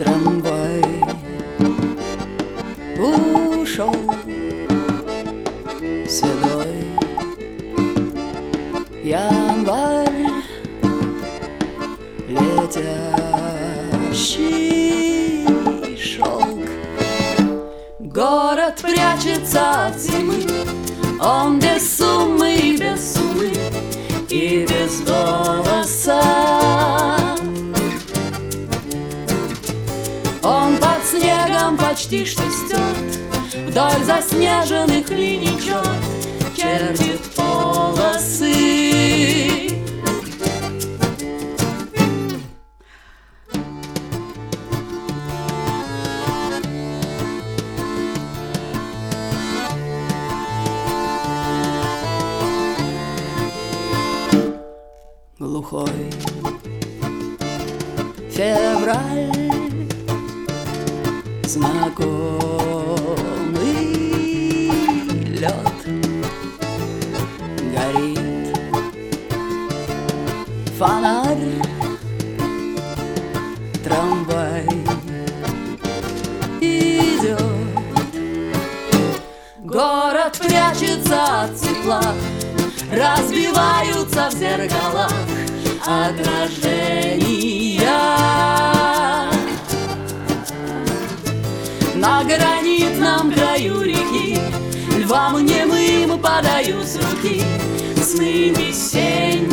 Трамвай ушел седой, январь летящий шелк. Город прячется от зимы, он без суммы и без суммы, и без голоса. Он под снегом почти что стерт, вдоль заснеженных линий черт чертит полосы. Глухой февраль, знакомый лед, горит фонарь, трамвай идет. Город прячется от тепла, разбиваются в зеркалах отражения. На гранитном краю реки львам немым подают руки сны весенние.